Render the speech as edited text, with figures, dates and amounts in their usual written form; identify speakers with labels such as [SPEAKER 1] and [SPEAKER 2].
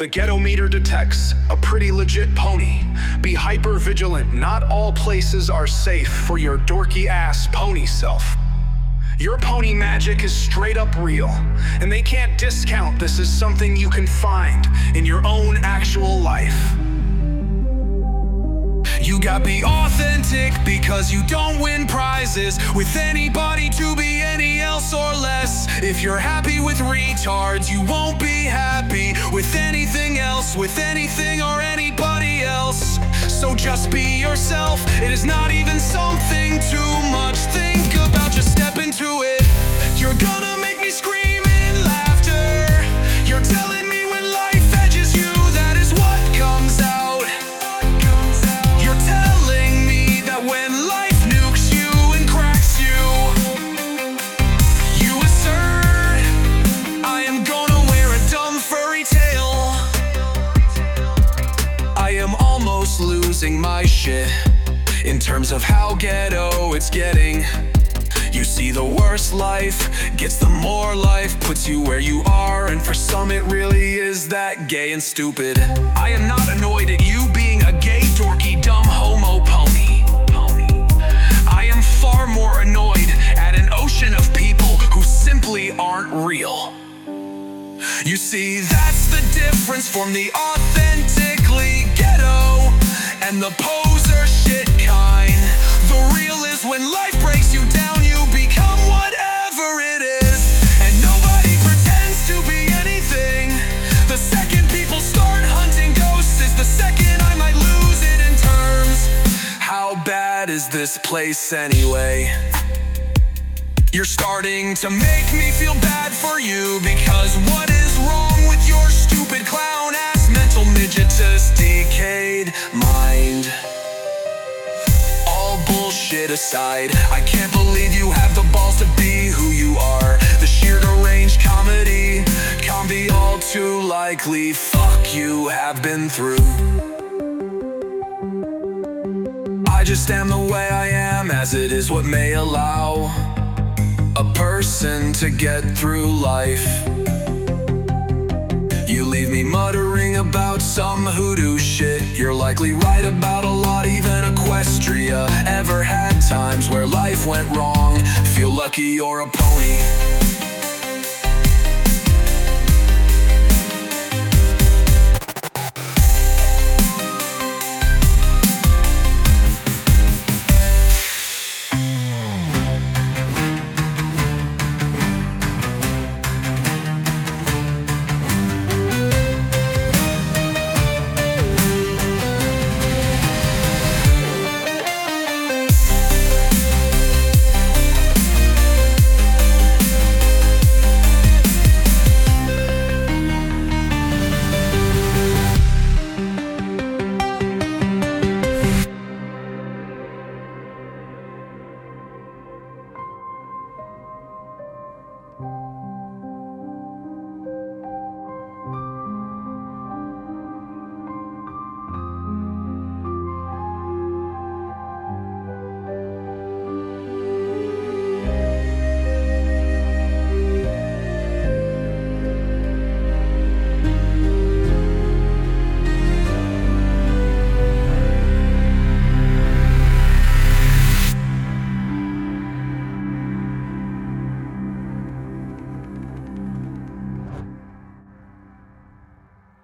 [SPEAKER 1] The ghetto meter detects a pretty legit pony. Be hyper vigilant, not all places are safe for your dorky ass pony self. Your pony magic is straight up real, and they can't discount this as something you can find in your own actual life. You gotta be authentic because you don't win prizes with anybody to be any else or less. If you're happy with retards, you won't be happy with anything else, with anything or anybody else. So just be yourself, it is not even something too much. Think about, just step into it. You're gonna make me scream in laughter. You're telling me when life edges you, that is what comes out. You're telling me that when life nukes you and cracks you, you assert, I am gonna wear a dumb furry tail. I am almost losing my shit in terms of how ghetto it's getting. You see, the worse life gets, the more life puts you where you are, and for some it really is that gay and stupid. I am not annoyed at you being a gay, dorky, dumb homo pony. I am far more annoyed at an ocean of people who simply aren't real. You see, that's the difference from the authentically ghetto and the poser shit kind. The real is when life breaks you down, you become whatever it is, and nobody pretends to be anything. The second people start hunting ghosts is the second I might lose it in terms. How bad is this place anyway? You're starting to make me feel bad for you, because what is wrong with your stupid clown ass mental midgetous decayed mind? All bullshit aside, I can't believe you have the balls to be who you are. The sheer deranged comedy can't be all too likely. Fuck you have been through. I just am the way I am, as it is what may allow a person to get through life. You leave me muttering about some hoodoo shit. You're likely right about a lot, even Equestria. Ever had times where life went wrong? Feel lucky you're a pony.